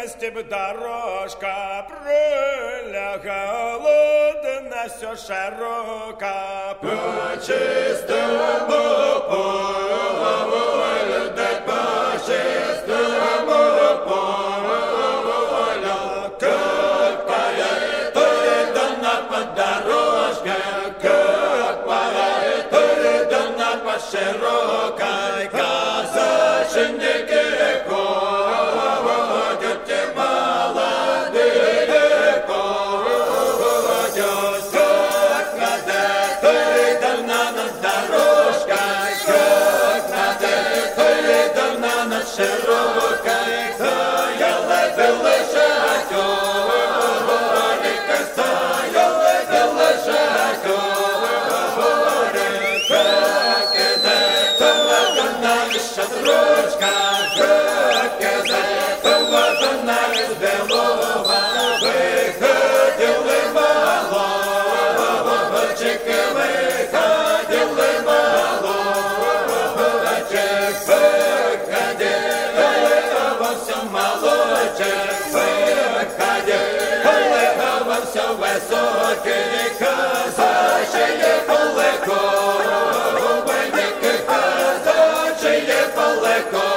місті б дорожка пролягала, де на все широка. По чистому полю, де по чистому полю, как поет дана подорожка, как поет дана по широкой, казачники ходят, те молодые ходят, как надетый дана над дорожкой, как надетый дана над широкой, стояла величать, стояла величать, как это дана шатрочка, как это дана из белого, выходили молодчик, выходили молодчик, выходили во всем молодчик, выходили во все высокие казачьи полыко, казачьи полыко.